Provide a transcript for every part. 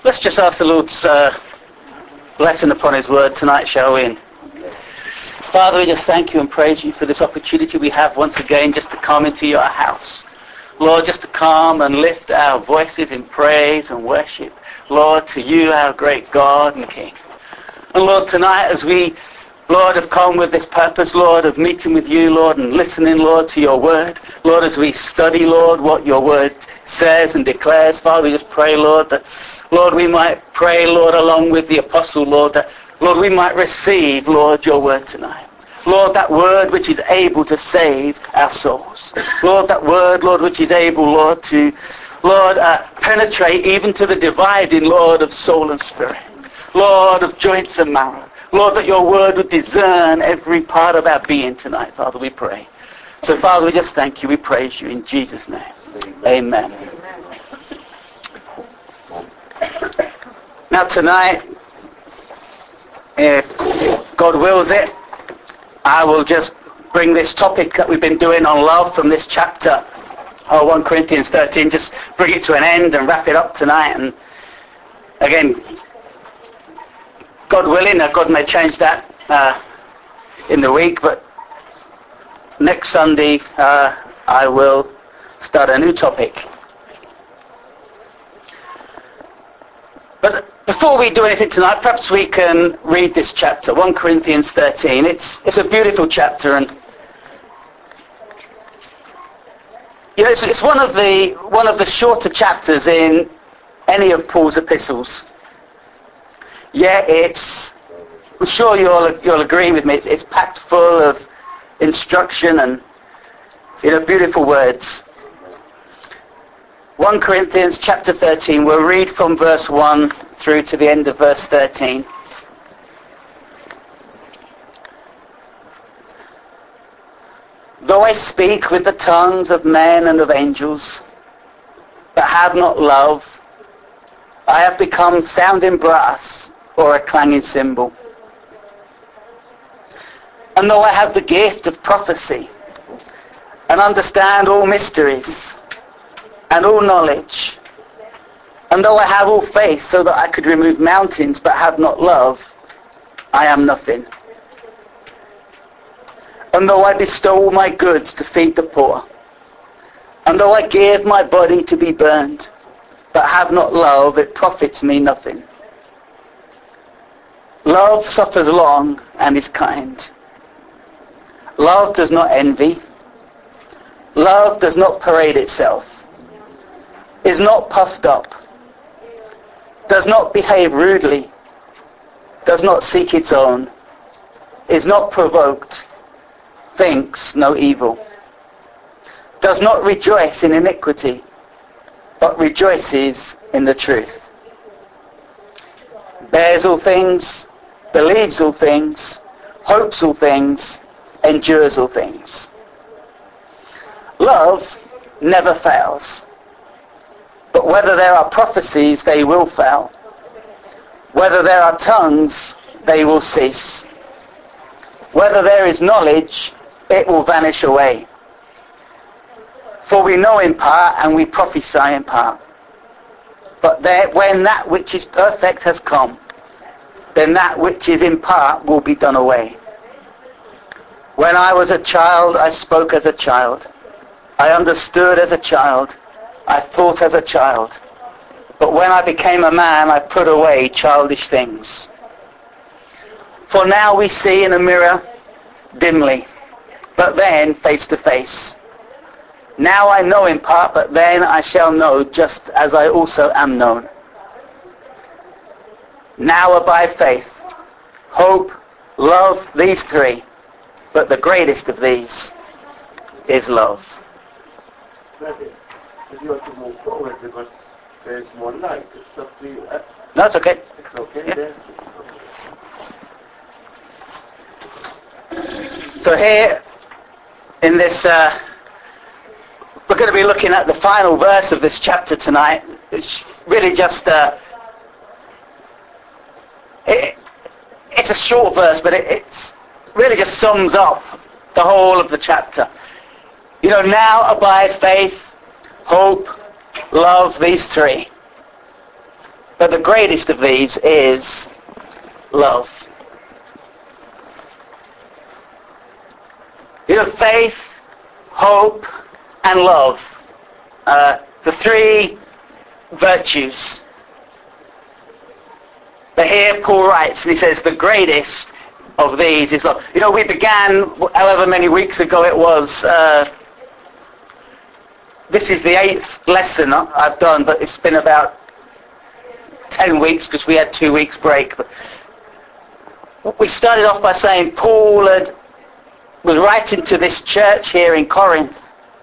Let's just ask the Lord's blessing upon his word tonight, shall we? Father, we just thank you and praise you for this opportunity we have once again just to come into your house. Lord, just to come and lift our voices in praise and worship, Lord, to you, our great God and King. And Lord, tonight as we, Lord, have come with this purpose, Lord, of meeting with you, Lord, and listening, Lord, to your word. Lord, as we study, Lord, what your word says and declares, Father, we just pray, Lord, that, Lord, we might pray, Lord, along with the apostle, Lord, that, Lord, we might receive, Lord, your word tonight. Lord, that word which is able to save our souls. Lord, that word, Lord, which is able, Lord, to, Lord, penetrate even to the dividing, Lord, of soul and spirit. Lord, of joints and marrow. Lord, that your word would discern every part of our being tonight, Father, we pray. So, Father, we just thank you. We praise you in Jesus' name. Amen. Now, tonight, if God wills it, I will just bring this topic that we've been doing on love from this chapter, 1 Corinthians 13, just bring it to an end and wrap it up tonight. And again, God willing, God may change that in the week, but next Sunday I will start a new topic. But before we do anything tonight, perhaps we can read this chapter, 1 Corinthians 13. It's a beautiful chapter, and you know, it's one of the shorter chapters in any of Paul's epistles. Yeah, I'm sure you'll agree with me, it's packed full of instruction and, you know, beautiful words. 1 Corinthians chapter 13, we'll read from verse 1 through to the end of verse 13. Though I speak with the tongues of men and of angels, but have not love, I have become sounding brass or a clanging cymbal. And though I have the gift of prophecy and understand all mysteries and all knowledge, and though I have all faith so that I could remove mountains but have not love, I am nothing. And though I bestow all my goods to feed the poor, and though I give my body to be burned, but have not love, it profits me nothing. Love suffers long and is kind. Love does not envy. Love does not parade itself, is not puffed up, does not behave rudely, does not seek its own, is not provoked, thinks no evil, does not rejoice in iniquity, but rejoices in the truth, bears all things, believes all things, hopes all things, endures all things. Love never fails. But whether there are prophecies, they will fail. Whether there are tongues, they will cease. Whether there is knowledge, it will vanish away. For we know in part and we prophesy in part. But when that which is perfect has come, then that which is in part will be done away. When I was a child, I spoke as a child. I understood as a child. I thought as a child. But when I became a man, I put away childish things. For now we see in a mirror dimly, but then face to face. Now I know in part, but then I shall know just as I also am known. Now abide faith, hope, love, these three. But the greatest of these is love. If you want to move forward because there's more light, it's up to you. No, it's okay. It's okay Yeah. Then. So here, in this, we're going to be looking at the final verse of this chapter tonight. It's really just, it's a short verse, but it's really just sums up the whole of the chapter. You know, now abide faith, hope, love, these three. But the greatest of these is love. You know, faith, hope, and love. The three virtues. But here Paul writes, and he says, the greatest of these is love. You know, we began, however many weeks ago it was, this is the 8th lesson I've done, but it's been about 10 weeks because we had 2 weeks break. But we started off by saying Paul was writing to this church here in Corinth.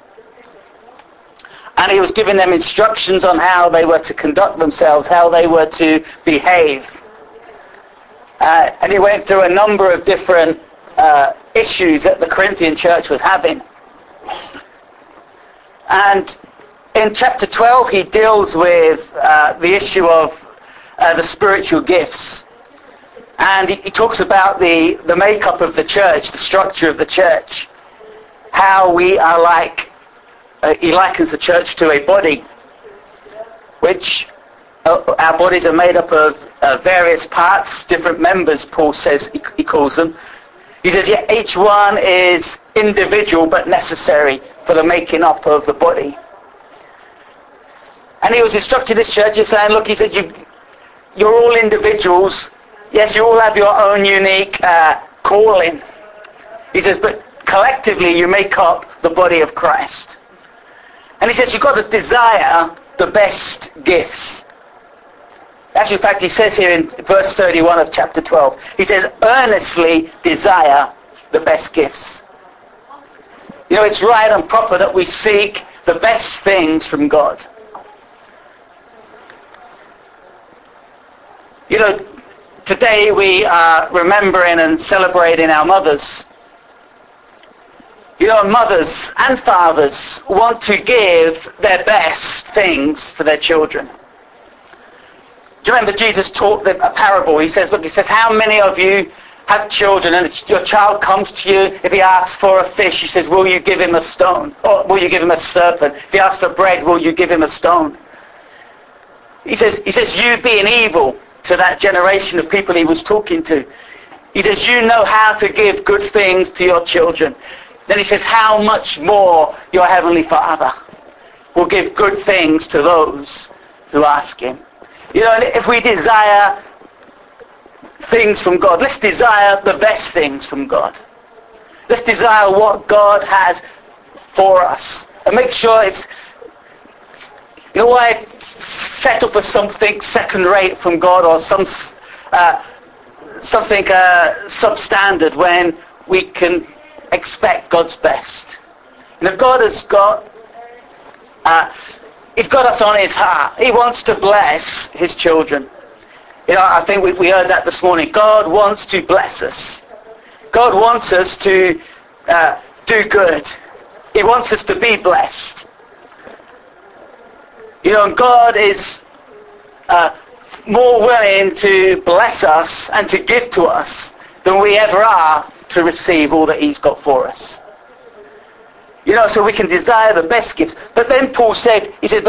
And he was giving them instructions on how they were to conduct themselves, how they were to behave. And he went through a number of different issues that the Corinthian church was having. And in chapter 12, he deals with the issue of the spiritual gifts. And he talks about the makeup of the church, the structure of the church, how we are like, he likens the church to a body, which our bodies are made up of various parts, different members, Paul says he calls them. He says, yeah, each one is individual but necessary for the making up of the body. And he was instructing this church, he's saying, look, he said, you're all individuals. Yes, you all have your own unique calling. He says, but collectively you make up the body of Christ. And he says, you've got to desire the best gifts. Actually, in fact, he says here in verse 31 of chapter 12, he says, earnestly desire the best gifts. You know, it's right and proper that we seek the best things from God. You know, today we are remembering and celebrating our mothers. You know, mothers and fathers want to give their best things for their children. Do you remember Jesus taught them a parable? He says, how many of you have children and your child comes to you, if he asks for a fish, he says, will you give him a stone? Or will you give him a serpent? If he asks for bread, will you give him a stone? He says, you being evil, to that generation of people he was talking to. He says, you know how to give good things to your children. Then he says, how much more your Heavenly Father will give good things to those who ask him. You know, and if we desire things from God, let's desire the best things from God. Let's desire what God has for us. And make sure it's, you know, why settle for something second-rate from God or something substandard when we can expect God's best. You know, God has got, he's got us on his heart. He wants to bless his children. You know, I think we heard that this morning. God wants to bless us. God wants us to do good. He wants us to be blessed. You know, and God is more willing to bless us and to give to us than we ever are to receive all that he's got for us. You know, so we can desire the best gifts. But then Paul said, he says,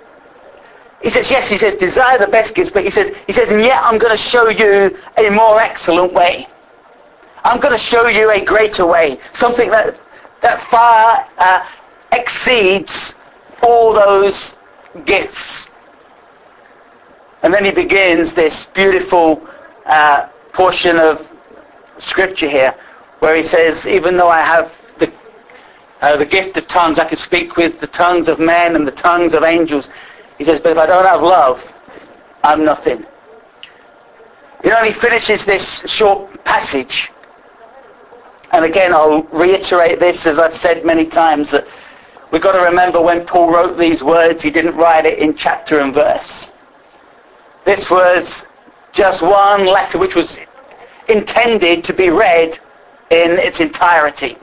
desire the best gifts, but he says, and yet I'm going to show you a more excellent way. I'm going to show you a greater way. Something that far exceeds all those gifts. And then he begins this beautiful portion of scripture here where he says, even though I have the gift of tongues, I can speak with the tongues of men and the tongues of angels. He says, but if I don't have love, I'm nothing. You know, and he finishes this short passage. And again, I'll reiterate this, as I've said many times, that we've got to remember when Paul wrote these words, he didn't write it in chapter and verse. This was just one letter which was intended to be read in its entirety.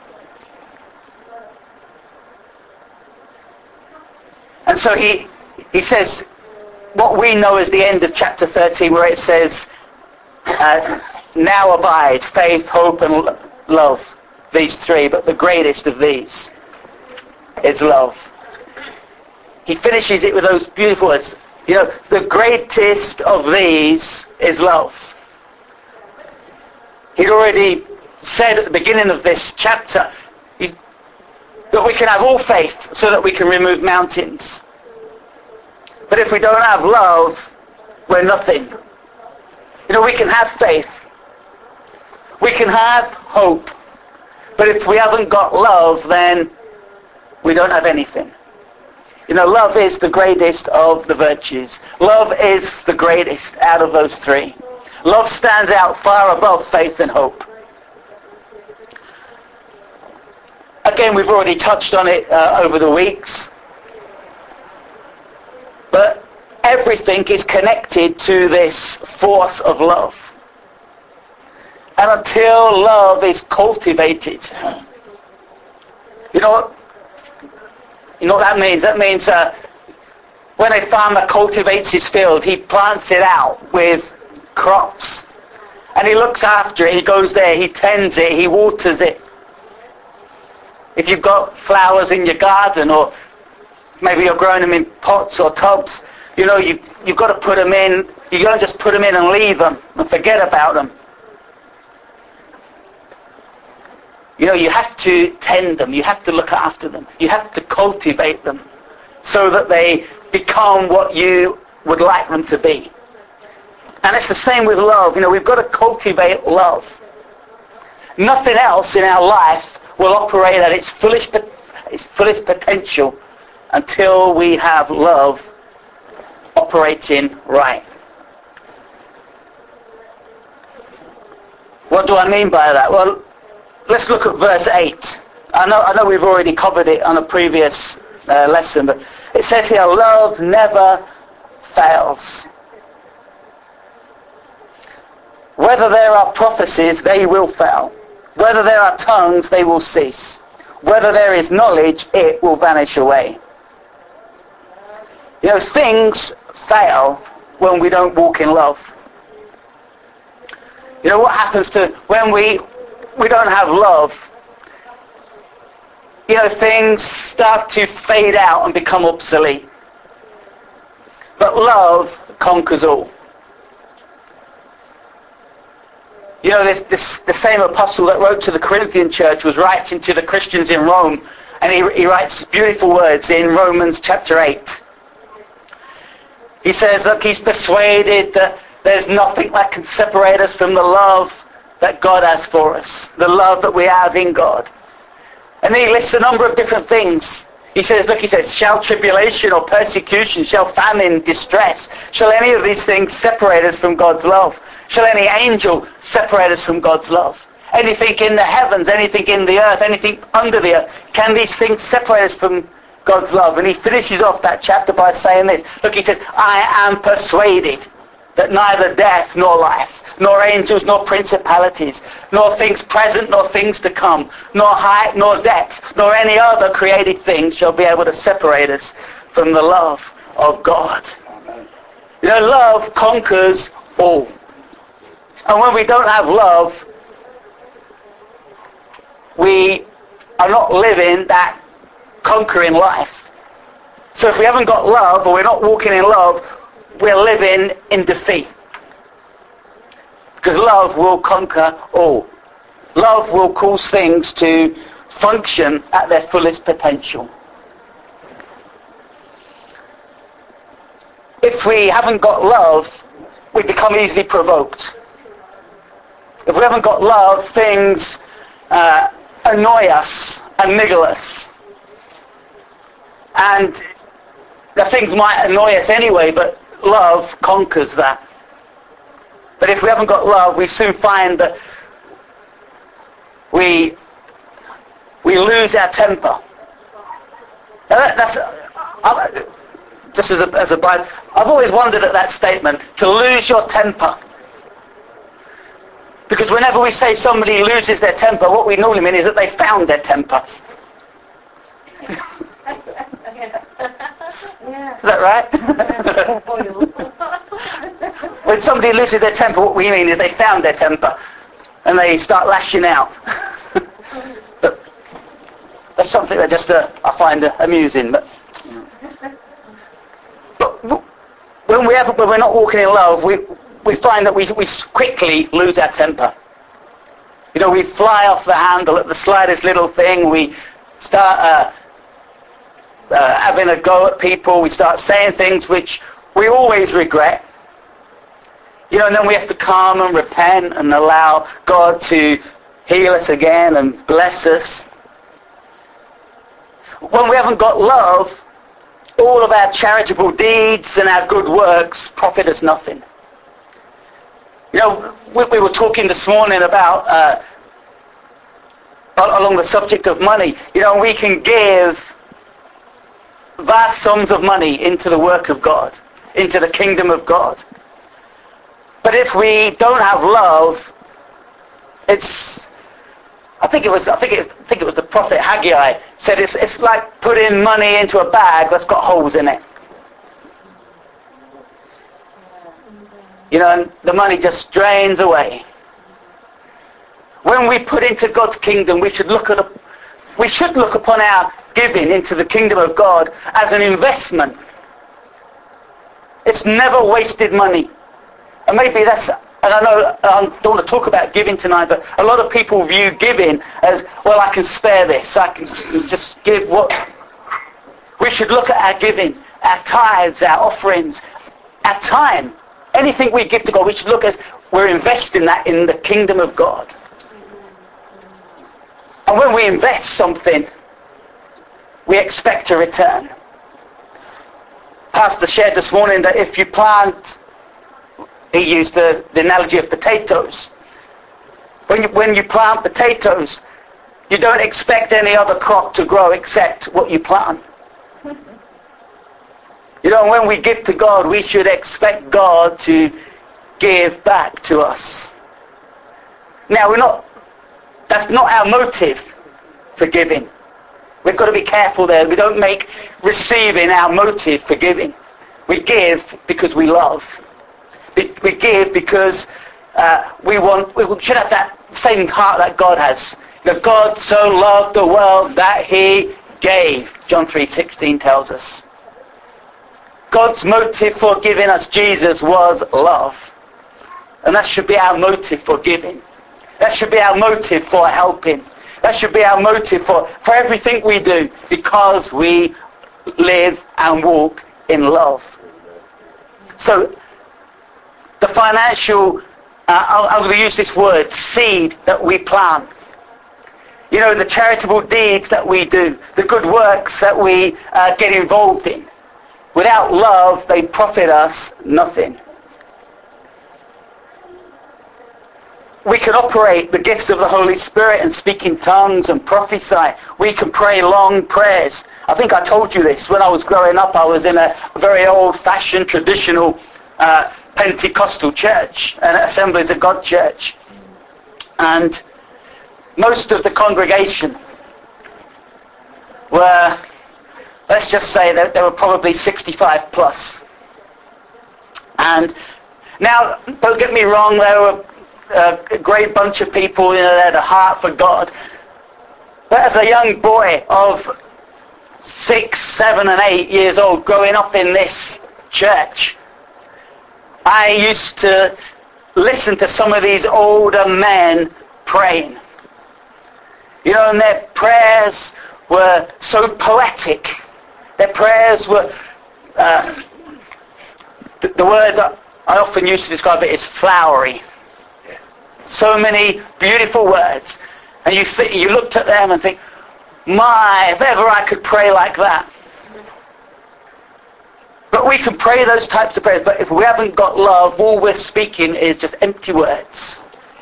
And so he says what we know as the end of chapter 13, where it says, now abide faith, hope and love, these three, but the greatest of these is love. He finishes it with those beautiful words. the greatest of these is love. He'd already said at the beginning of this chapter that we can have all faith so that we can remove mountains. But if we don't have love, we're nothing. We can have faith. We can have hope. But if we haven't got love, then we don't have anything. Love is the greatest of the virtues. Love is the greatest out of those three. Love stands out far above faith and hope. Again, we've already touched on it over the weeks. But everything is connected to this force of love. And until love is cultivated, you know what that means? That means when a farmer cultivates his field, he plants it out with crops. And he looks after it, he goes there, he tends it, he waters it. If you've got flowers in your garden, or maybe you're growing them in pots or tubs, you've got to put them in. You don't just put them in and leave them and forget about them. You have to tend them. You have to look after them. You have to cultivate them so that they become what you would like them to be. And it's the same with love. We've got to cultivate love. Nothing else in our life will operate at its fullest potential until we have love operating right. What do I mean by that? Well, let's look at verse 8. I know we've already covered it on a previous lesson, but it says here, love never fails. Whether there are prophecies, they will fail. Whether there are tongues, they will cease. Whether there is knowledge, it will vanish away. Things fail when we don't walk in love. What happens to when we don't have love? Things start to fade out and become obsolete. But love conquers all. The same apostle that wrote to the Corinthian church was writing to the Christians in Rome, and he writes beautiful words in Romans chapter 8. He says, look, he's persuaded that there's nothing that can separate us from the love that God has for us, the love that we have in God. And he lists a number of different things. He says, shall tribulation or persecution, shall famine, distress, shall any of these things separate us from God's love? Shall any angel separate us from God's love? Anything in the heavens, anything in the earth, anything under the earth, can these things separate us from God's love? And he finishes off that chapter by saying this. Look, he says, I am persuaded that neither death nor life, nor angels, nor principalities, nor things present, nor things to come, nor height, nor depth, nor any other created thing shall be able to separate us from the love of God. Love conquers all. And when we don't have love, we are not living that conquering life. So if we haven't got love, or we're not walking in love, we're living in defeat. Because love will conquer all. Love will cause things to function at their fullest potential. If we haven't got love, we become easily provoked. If we haven't got love, things annoy us and niggle us. And the things might annoy us anyway, but love conquers that. But if we haven't got love, we soon find that we lose our temper. Now that's just as a Bible. I've always wondered at that statement, to lose your temper. Because whenever we say somebody loses their temper, what we normally mean is that they found their temper. Is that right? When somebody loses their temper, what we mean is they found their temper and they start lashing out. But that's something that just I find amusing. But when we're not walking in love, we find that we quickly lose our temper. You know, we fly off the handle at the slightest little thing. We start having a go at people. We start saying things which we always regret. You know, and then we have to calm and repent and allow God to heal us again and bless us. When we haven't got love, all of our charitable deeds and our good works profit us nothing. You know, we were talking this morning about, along the subject of money, you know, we can give vast sums of money into the work of God, into the kingdom of God. But if we don't have love, I think it was the prophet Haggai said it's like putting money into a bag that's got holes in it. You know, and the money just drains away. When we put into God's kingdom, we should look upon our giving into the kingdom of God as an investment. It's never wasted money. And maybe that's, and I know I don't want to talk about giving tonight, but a lot of people view giving as, well, I can spare this. I can just give what... We should look at our giving, our tithes, our offerings, our time. Anything we give to God, we should look as we're investing that in the kingdom of God. And when we invest something, we expect a return. Pastor shared this morning that if you plant... He used the analogy of potatoes. When you plant potatoes, you don't expect any other crop to grow except what you plant. You know, when we give to God, we should expect God to give back to us. Now, that's not our motive for giving. We've got to be careful there. We don't make receiving our motive for giving. We give because we love. We give because we should have that same heart that God has. That God so loved the world that he gave. John 3:16 tells us. God's motive for giving us Jesus was love. And that should be our motive for giving. That should be our motive for helping. That should be our motive for everything we do, because we live and walk in love. So the financial, I'm going to use this word, seed that we plant. You know, the charitable deeds that we do, the good works that we get involved in. Without love, they profit us nothing. We can operate the gifts of the Holy Spirit and speak in tongues and prophesy. We can pray long prayers. I think I told you this. When I was growing up, I was in a very old-fashioned, traditional Pentecostal church, an Assemblies of God church. And most of the congregation were, let's just say that they were probably 65 plus. And now, don't get me wrong, there were a great bunch of people, you know, they had a heart for God. But as a young boy of 6, 7 and 8 years old, growing up in this church, I used to listen to some of these older men praying. You know, and their prayers were so poetic. Their prayers were, the word that I often use to describe it is flowery. So many beautiful words. And you looked at them and think, my, if ever I could pray like that. But we can pray those types of prayers, but if we haven't got love, all we're speaking is just empty words.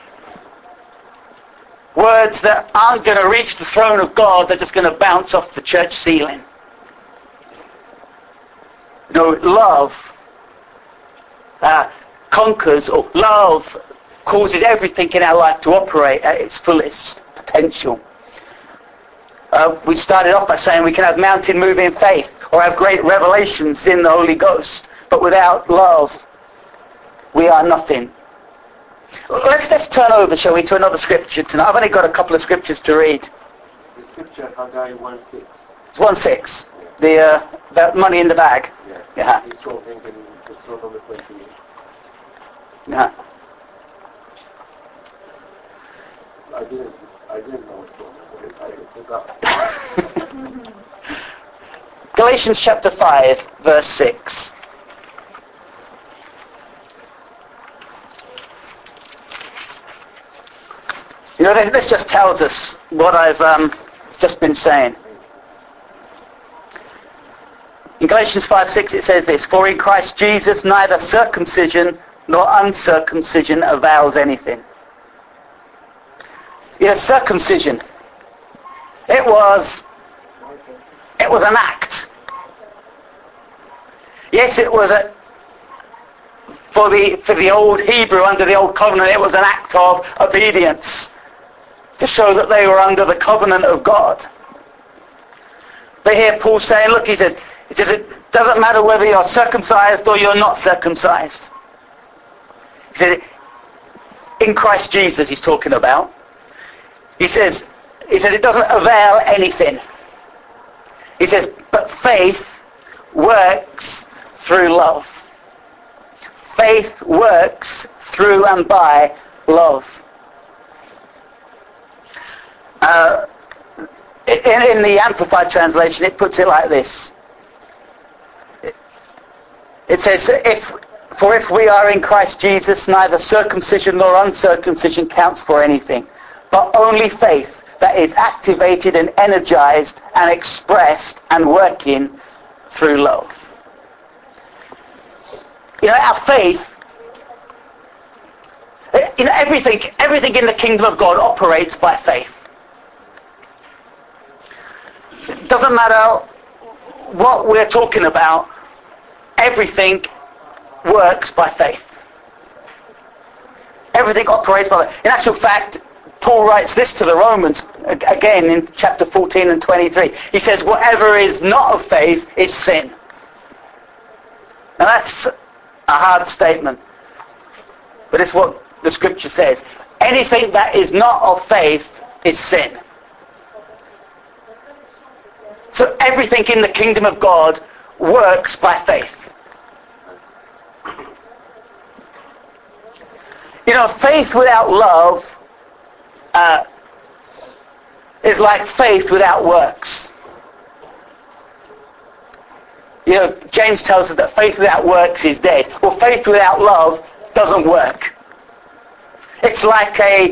Words that aren't going to reach the throne of God, they're just going to bounce off the church ceiling. You know, love conquers, or love causes everything in our life to operate at its fullest potential. We started off by saying we can have mountain-moving faith or have great revelations in the Holy Ghost, but without love, we are nothing. Let's turn over, shall we, to another scripture tonight. I've only got a couple of scriptures to read. The scripture, Haggai 1:6. It's 1:6. The money in the bag. Yeah. Yeah. He's talking in wrote on the 28th. Yeah. I didn't know what's going on. I forgot. Galatians chapter 5, verse 6. You know, this just tells us what I've just been saying. In Galatians 5:6 it says this, "For in Christ Jesus neither circumcision nor uncircumcision avails anything." You know, circumcision, it was an act. Yes, it was for the old Hebrew under the old covenant, it was an act of obedience to show that they were under the covenant of God. But here Paul's saying, look, he says it doesn't matter whether you're circumcised or you're not circumcised. He says, in Christ Jesus he's talking about. He says it doesn't avail anything. He says, but faith works through love. Faith works through and by love. In the Amplified translation, it puts it like this. It says, if we are in Christ Jesus, neither circumcision nor uncircumcision counts for anything, but only faith that is activated and energized and expressed and working through love. You know, our faith, you know, everything in the kingdom of God operates by faith. It doesn't matter what we're talking about, everything works by faith. Everything operates by faith. In actual fact, Paul writes this to the Romans, again in chapter 14 and 23. He says, whatever is not of faith is sin. Now that's a hard statement, but it's what the scripture says. Anything that is not of faith is sin. So everything in the kingdom of God works by faith. You know, faith without love is like faith without works. You know, James tells us that faith without works is dead. Well, faith without love doesn't work. It's like a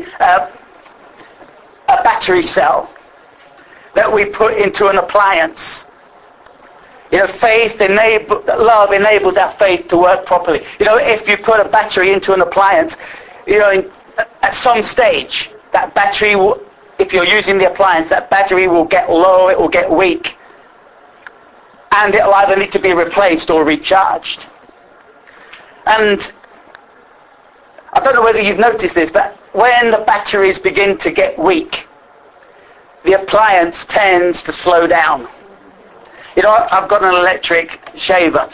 battery cell that we put into an appliance. You know, love enables our faith to work properly. You know, if you put a battery into an appliance, you know, at some stage, that battery will, if you're using the appliance, that battery will get low, it will get weak, and it'll either need to be replaced or recharged. And I don't know whether you've noticed this, but when the batteries begin to get weak, the appliance tends to slow down. You know, I've got an electric shaver.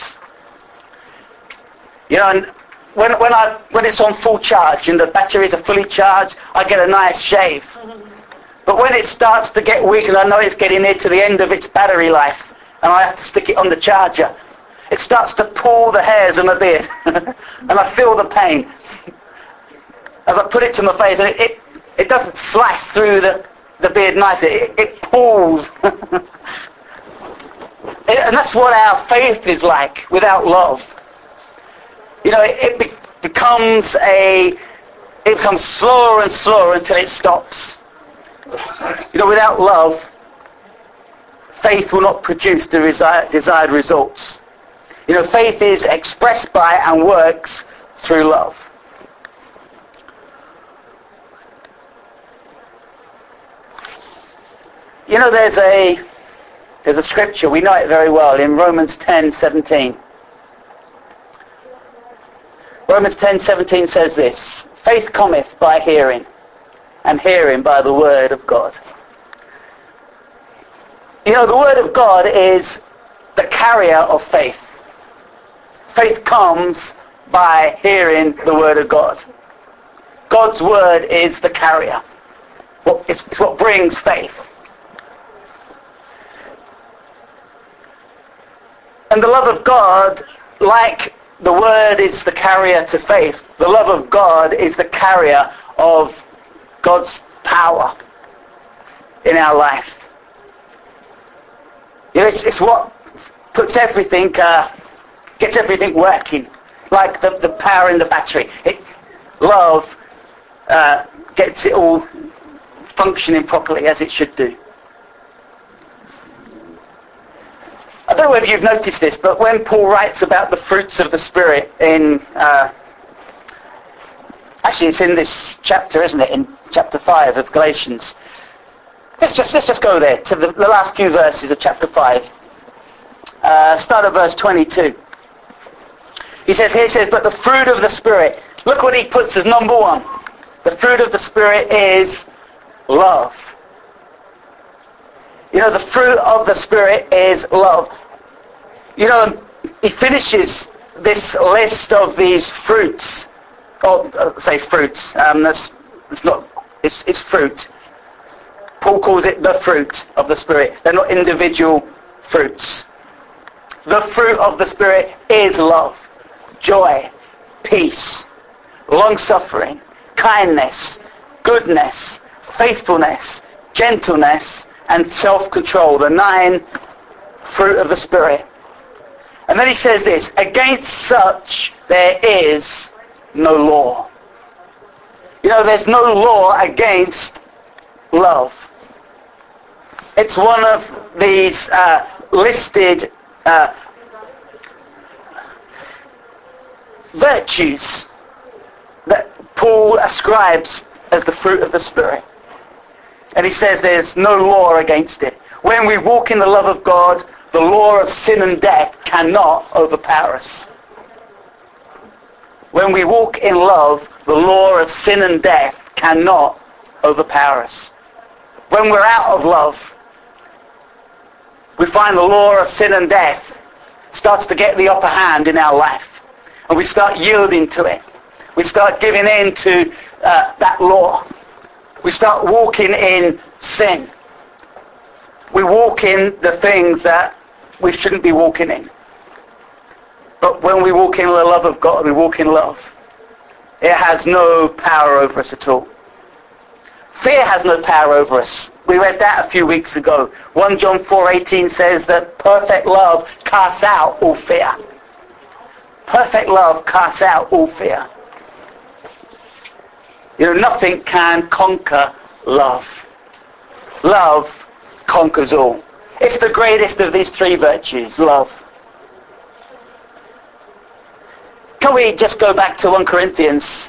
You know, and when it's on full charge and the batteries are fully charged, I get a nice shave. But when it starts to get weak and I know it's getting near to the end of its battery life and I have to stick it on the charger, it starts to pull the hairs on my beard and I feel the pain. As I put it to my face, and it doesn't slice through the beard nicely, it pulls. And that's what our faith is like without love. You know, it becomes slower and slower until it stops. You know, without love, faith will not produce the desired results. You know, faith is expressed by and works through love. You know, there's a scripture, we know it very well, in Romans 10:17. Romans 10:17 says this, faith cometh by hearing, and hearing by the word of God. You know, the word of God is the carrier of faith. Faith comes by hearing the word of God. God's word is the carrier. It's what brings faith. And the love of God, like the Word is the carrier to faith. The love of God is the carrier of God's power in our life. You know, it's what puts everything, gets everything working, like the power in the battery. Love gets it all functioning properly as it should do. I don't know whether you've noticed this, but when Paul writes about the fruits of the Spirit in, actually it's in this chapter, isn't it, in chapter 5 of Galatians. Let's just go there to the last few verses of chapter 5. Start at verse 22. He says, but the fruit of the Spirit, look what he puts as number one. The fruit of the Spirit is love. You know, the fruit of the Spirit is love. You know, he finishes this list of these fruits, or say fruits, it's fruit. Paul calls it the fruit of the Spirit. They're not individual fruits. The fruit of the Spirit is love, joy, peace, long-suffering, kindness, goodness, faithfulness, gentleness, and self-control, the 9 fruit of the Spirit. And then he says this, against such there is no law. You know, there's no law against love. It's one of these listed virtues that Paul ascribes as the fruit of the Spirit. And he says there's no law against it. When we walk in the love of God, the law of sin and death cannot overpower us. When we walk in love, the law of sin and death cannot overpower us. When we're out of love, we find the law of sin and death starts to get the upper hand in our life. And we start yielding to it. We start giving in to that law. We start walking in sin. We walk in the things that we shouldn't be walking in. But when we walk in the love of God, we walk in love. It has no power over us at all. Fear has no power over us. We read that a few weeks ago. 1 John 4:18 says that perfect love casts out all fear. Perfect love casts out all fear. You know, nothing can conquer love. Love conquers all. It's the greatest of these 3 virtues, love. Can we just go back to 1 Corinthians?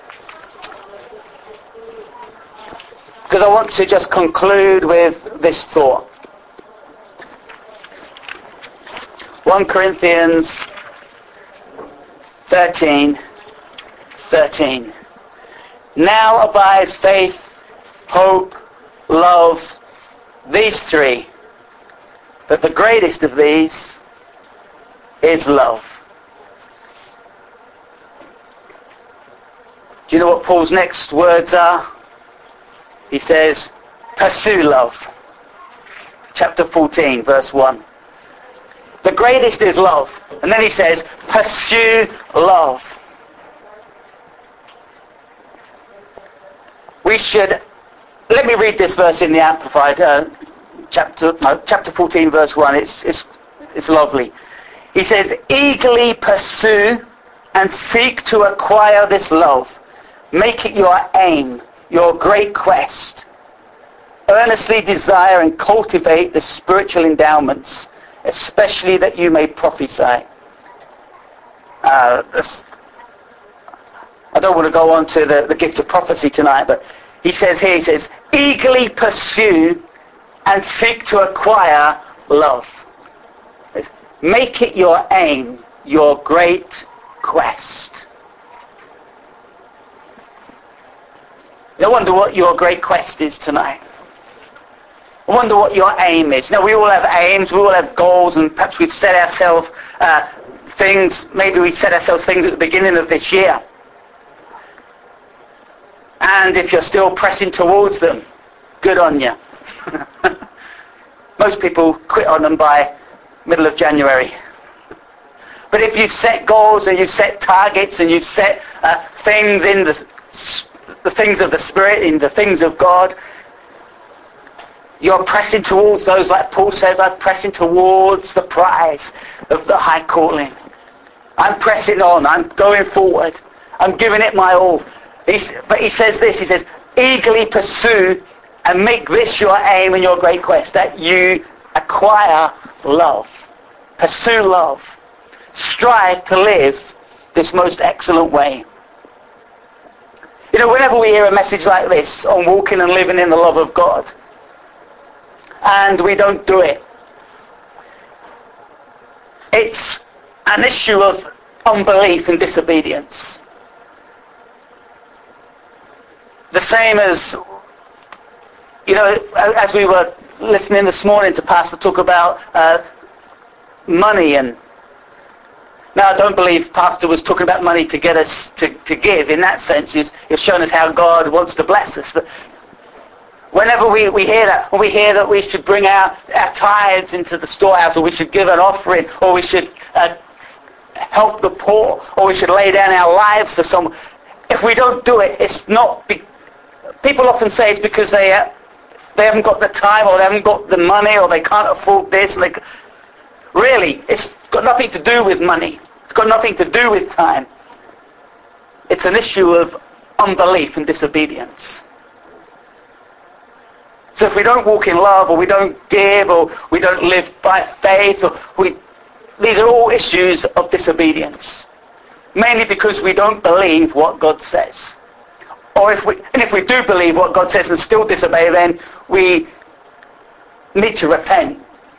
Because I want to just conclude with this thought. 1 Corinthians 13:13. Now abide faith, hope, love, these 3. But the greatest of these is love. Do you know what Paul's next words are? He says, pursue love. Chapter 14, verse 1. The greatest is love. And then he says, pursue love. We should, let me read this verse in the Amplified, chapter 14, verse 1. It's lovely. He says, eagerly pursue and seek to acquire this love. Make it your aim, your great quest. Earnestly desire and cultivate the spiritual endowments, especially that you may prophesy. I don't want to go on to the gift of prophecy tonight, but he says, eagerly pursue and seek to acquire love. Make it your aim, your great quest. I wonder what your great quest is tonight. I wonder what your aim is. Now, we all have aims, we all have goals, and perhaps we've set ourselves things, maybe we set ourselves things at the beginning of this year. And if you're still pressing towards them, good on you. Most people quit on them by middle of January. But if you've set goals and you've set targets and you've set things in the things of the Spirit, in the things of God, you're pressing towards those, like Paul says, I'm pressing towards the prize of the high calling. I'm pressing on. I'm going forward. I'm giving it my all. But he says this, he says, eagerly pursue and make this your aim and your great quest, that you acquire love. Pursue love. Strive to live this most excellent way. You know, whenever we hear a message like this on walking and living in the love of God, and we don't do it, it's an issue of unbelief and disobedience. The same as, you know, as we were listening this morning to Pastor talk about money, and now I don't believe Pastor was talking about money to get us to give. In that sense, he's shown us how God wants to bless us. But whenever we hear that, when we hear that we should bring our tithes into the storehouse, or we should give an offering, or we should help the poor, or we should lay down our lives for someone, if we don't do it, it's not... People often say it's because they haven't got the time, or they haven't got the money, or they can't afford this. And really, it's got nothing to do with money. It's got nothing to do with time. It's an issue of unbelief and disobedience. So if we don't walk in love, or we don't give, or we don't live by faith, these are all issues of disobedience. Mainly because we don't believe what God says. Or if we do believe what God says and still disobey, then we need to repent.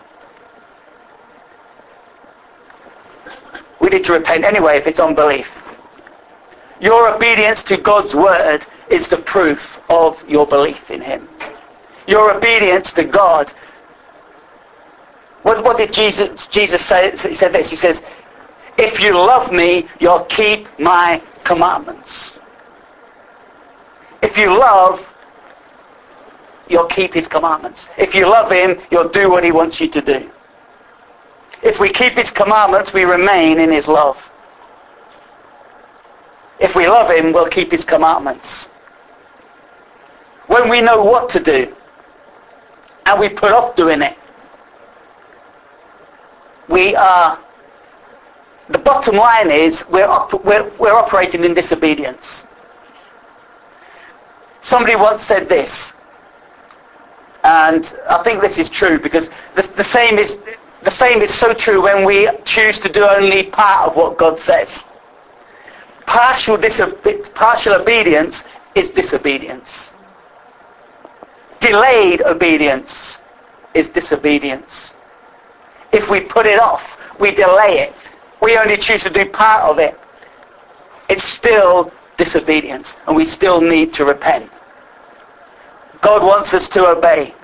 We need to repent anyway if it's unbelief. Your obedience to God's word is the proof of your belief in him. Your obedience to God. What did Jesus say? He said this. He says, if you love me, you'll keep my commandments. If you love, you'll keep his commandments. If you love him, you'll do what he wants you to do. If we keep his commandments, we remain in his love. If we love him, we'll keep his commandments. When we know what to do, and we put off doing it, the bottom line is we're operating in disobedience. Somebody once said this, and I think this is true, because the same is so true when we choose to do only part of what God says. Partial obedience is disobedience. Delayed obedience is disobedience. If we put it off, we delay it, we only choose to do part of it, it's still disobedience, and we still need to repent. God wants us to obey.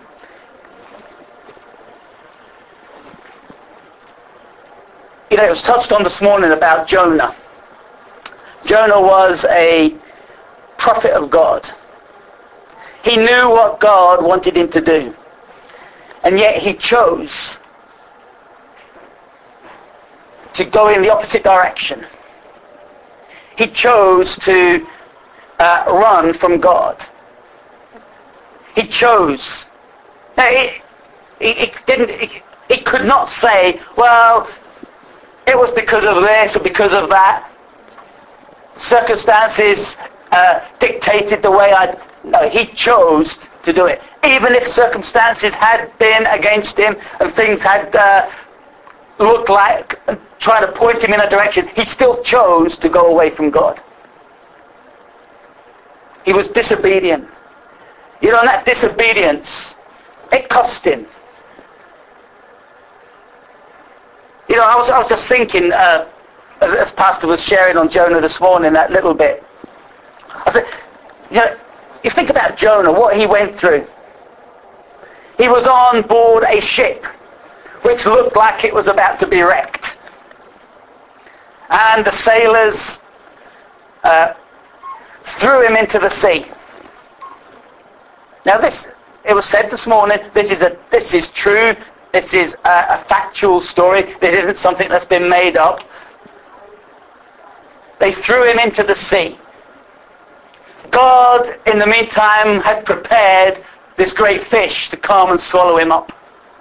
You know, it was touched on this morning about Jonah. Jonah was a prophet of God. He knew what God wanted him to do, and yet he chose to go in the opposite direction. He chose to run from God. He chose. Now, he could not say, well, it was because of this or because of that. Circumstances dictated the way No, he chose to do it. Even if circumstances had been against him and things had looked like trying to point him in a direction, he still chose to go away from God. He was disobedient. You know, and that disobedience, it cost him. You know, I was just thinking, as Pastor was sharing on Jonah this morning, that little bit. I said, you know, you think about Jonah, what he went through. He was on board a ship which looked like it was about to be wrecked. And the sailors threw him into the sea. Now it was said this morning, this is true, this is a factual story, this isn't something that's been made up. They threw him into the sea. God, in the meantime, had prepared this great fish to come and swallow him up.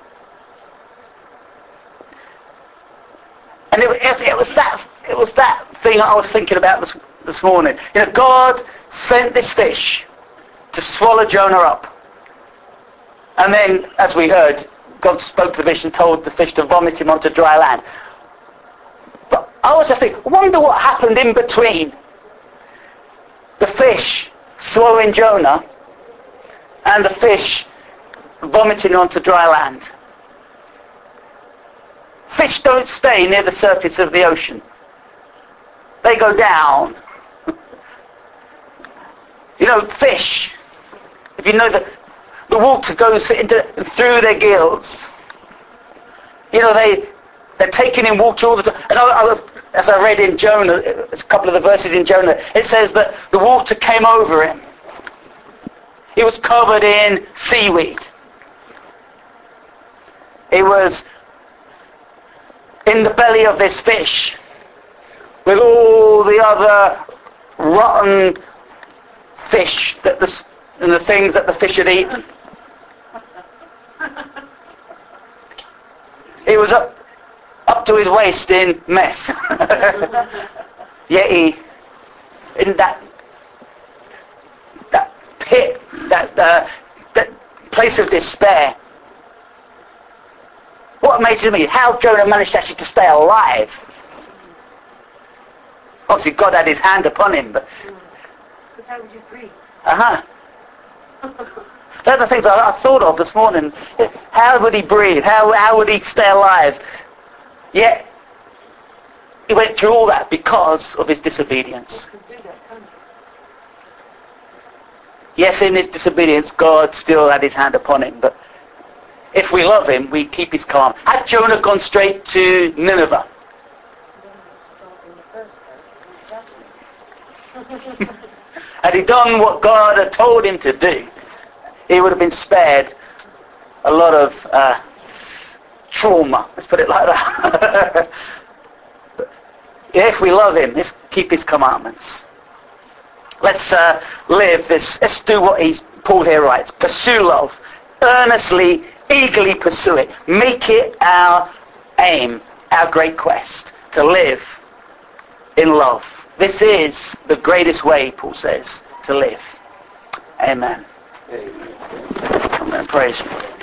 And it was that thing I was thinking about this morning. You know, God sent this fish to swallow Jonah up. And then, as we heard, God spoke to the fish and told the fish to vomit him onto dry land. But I was just thinking, I wonder what happened in between the fish swallowing Jonah and the fish vomiting onto dry land. Fish don't stay near the surface of the ocean. They go down. You know, fish, if you know the water goes through their gills. You know, they're taking in water all the time. And as I read in Jonah, a couple of the verses in Jonah, it says that the water came over him. He was covered in seaweed. It was in the belly of this fish with all the other rotten fish and the things that the fish had eaten. It was up to his waist in mess. Yet in that pit, that place of despair. What amazes me, how Jonah managed actually to stay alive. Obviously God had his hand upon him, but... Because how would you breathe? They're the things I thought of this morning. How would he breathe? How would he stay alive? Yet, he went through all that because of his disobedience. Yes, in his disobedience, God still had his hand upon him, but if we love him, we keep his calm. Had Jonah gone straight to Nineveh? Had he done what God had told him to do, he would have been spared a lot of trauma. Let's put it like that. If we love him, let's keep his commandments. Let's live this. Let's do what Paul here writes. Pursue love. Earnestly, eagerly pursue it. Make it our aim, our great quest, to live in love. This is the greatest way, Paul says, to live. Amen. Amen. Praise you.